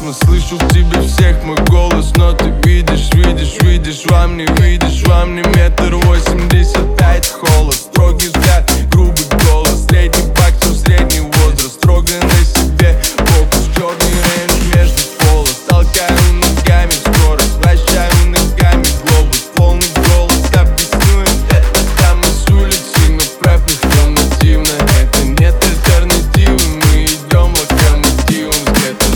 ясно, слышу в тебе всех мой голос. Но ты видишь, видишь, видишь во мне, видишь во мне 1,85 м холод, строгий взгляд, грубый голос, средний фактор, средний возраст, строго на себе фокус, черный рейндж между полос. Толкаю ногами скорость, вращаю ногами глобус, полный голос, объясню им это там с улицы. Но правь нормативно, это нет альтернативы, мы идем локомотивом где-то.